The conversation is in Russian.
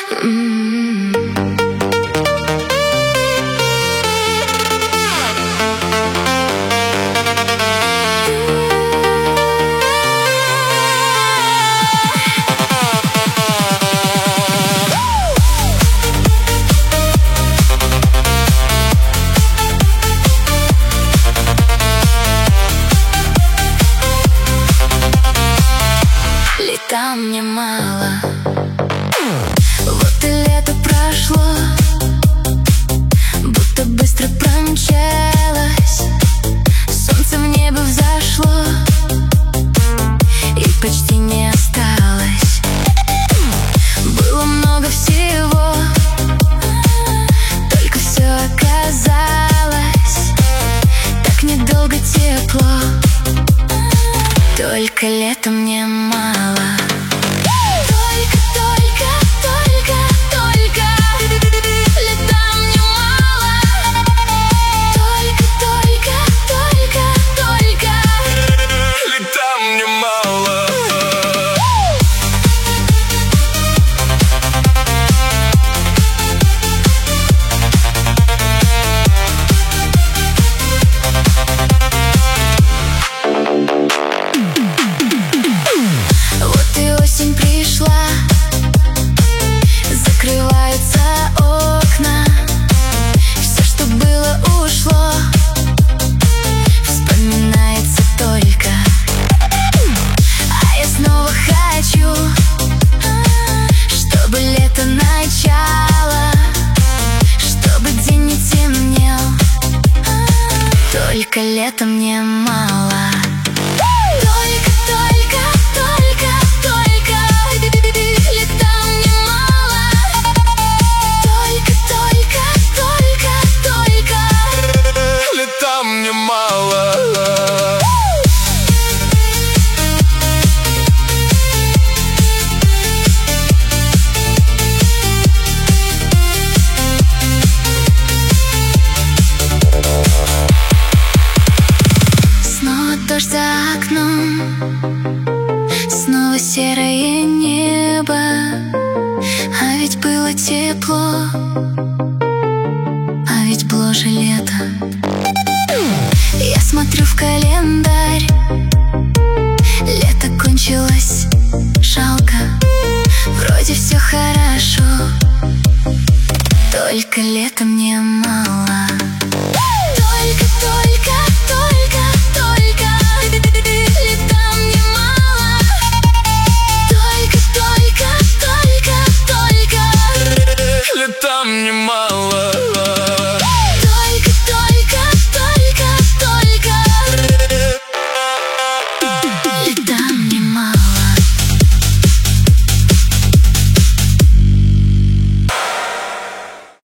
Лета мне мало, вот и лето прошло, будто быстро промчалось. Солнце в небо взошло и почти не осталось. Было много всего, только все оказалось так недолго тепло. Только лето мне мало. Закрываются окна, все, что было, ушло. Вспоминается только, а я снова хочу, чтобы лето начало, чтобы день не темнел. Только лето мне мало. Дождь за окном, снова серое небо, а ведь было тепло, а ведь было же лето. Я смотрю в календарь, лето кончилось, жалко, вроде все хорошо, только лето мне мало.